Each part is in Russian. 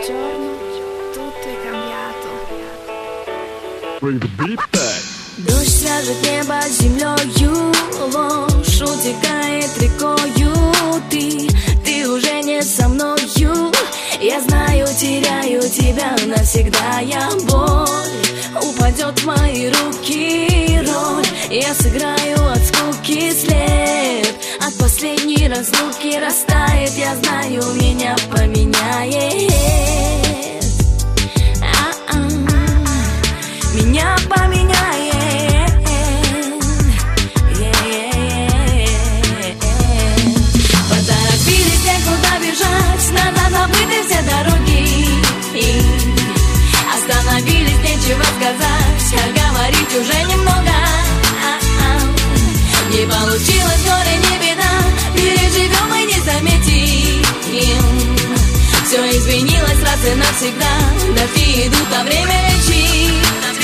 giorno tutto è cambiato. Bring the beat back. Дождь свяжет небо с землею, ложь утекает рекою. Ты уже не со мною. Я знаю, теряю тебя навсегда. Я боль упадет в мои руки. Роль я сыграю от скуки. След от последней разлуки растает. Я знаю, меня поменяет. Меня поменяет. Поторопились некуда бежать, надо забыть все дороги. Остановились, нечего сказать, а говорить уже немного. Не получилось, горе не беда, переживем и не заметим. Все изменилось раз и навсегда, дожди идут, а время лечит.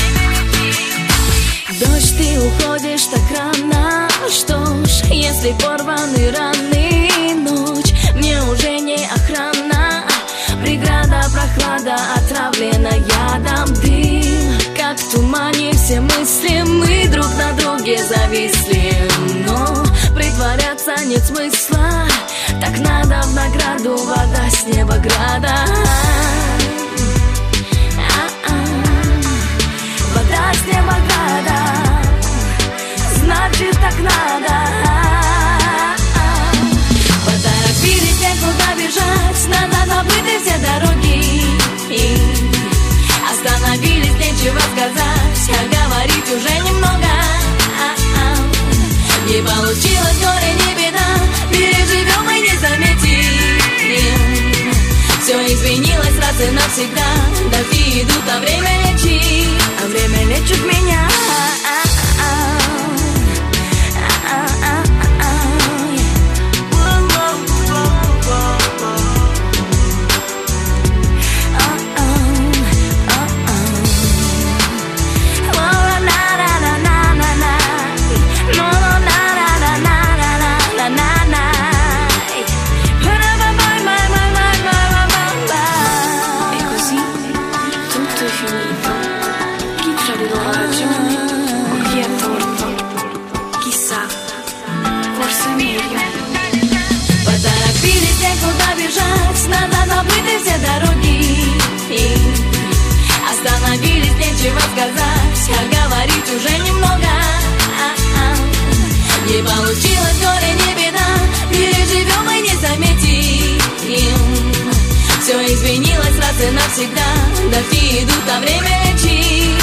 Дождь, ты уходишь так рано. Что ж, если порваны раны, ночь мне уже не охрана. Преграда, прохлада, отравлена ядом. Дым, как в тумане, все мысли мы друг на друге зависли. Но притворяться нет смысла, так надо в награду вода с неба града. Вода с неба града, значит так надо. Поторопились, некуда бежать, надо забыть все дороги. Остановились, нечего сказать, а говорить уже немного. Не получилось, горе не беда, переживем и не заметим. Все изменилось раз и навсегда, дожди идут, а время лечит. А время лечит меня. Поторопились, некуда бежать, надо забыть все дороги. Остановились, нечего сказать, а говорить уже немного. Не получилось, горе не беда, переживем и не заметим. Все изменилось раз и навсегда, дожди идут, а время лечит.